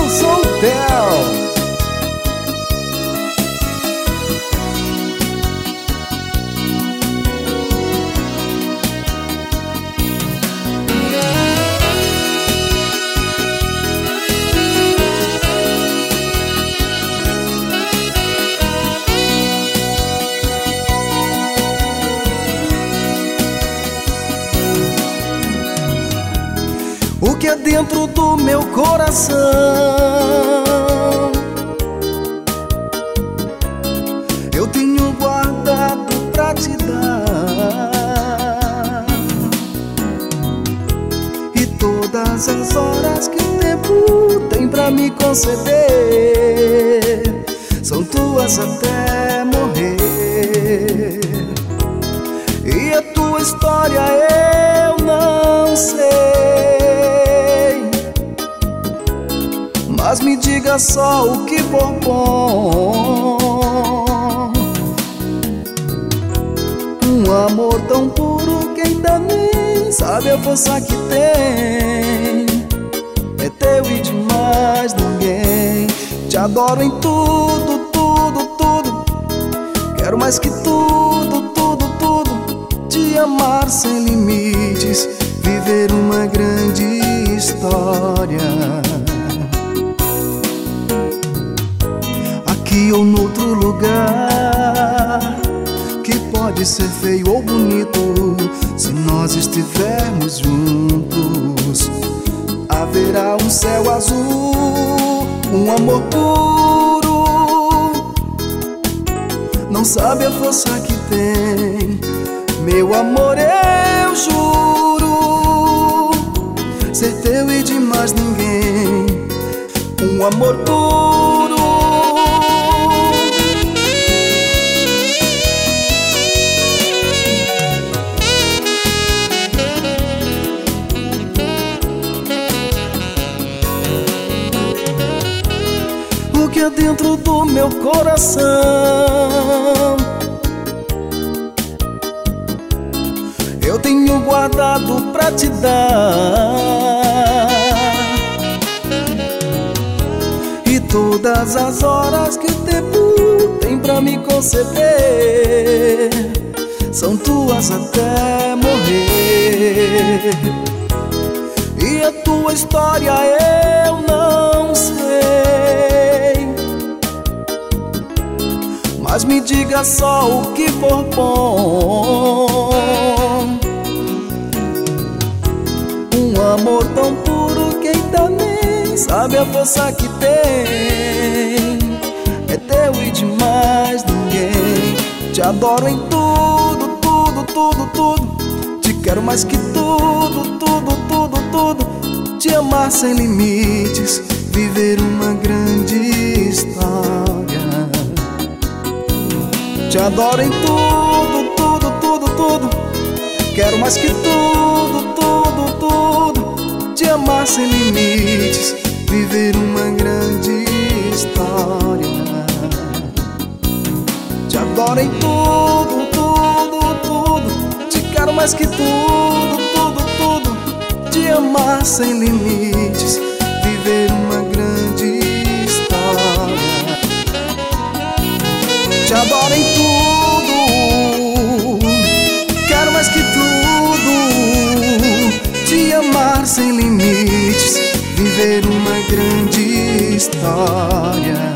sou o Theo. O que é dentro do meu coração eu tenho guardado pra te dar, e todas as horas que o tempo tem pra me conceder são tuas até morrer. E a tua história eu não sei, mas me diga só o que for bom. Um amor tão puro que ainda nem sabe a força que tem. É teu e de mais ninguém. Te adoro em tudo, tudo, tudo. Quero mais que tudo, tudo, tudo. Te amar sem limites, viver uma grande história. Aqui ou noutro lugar, que pode ser feio ou bonito, se nós estivermos juntos, haverá um céu azul, um amor puro. Não sabe a força que tem, meu amor, eu juro, ser teu e de mais ninguém. Um amor puro. O que é dentro do meu coração eu tenho guardado pra te dar, e todas as horas que o tempo tem pra me conceder são tuas até morrer. E a tua história eu não sei, mas me diga só o que for bom. Um amor tão puro que ainda nem sabe a força que tem. É teu e de mais ninguém. Te adoro em tudo, tudo, tudo, tudo. Te quero mais que tudo, tudo, tudo, tudo. Te amar sem limites, viver uma grande história. Te adoro em tudo, tudo, tudo, tudo. Quero mais que tudo, tudo, tudo. Te amar sem limites, viver uma grande história. Te adoro em tudo, tudo, tudo. Te quero mais que tudo, tudo, tudo. Te amar sem limites, viver uma grande história. Te adoro em tudo, quero mais que tudo. Te amar sem limites, viver uma grande história.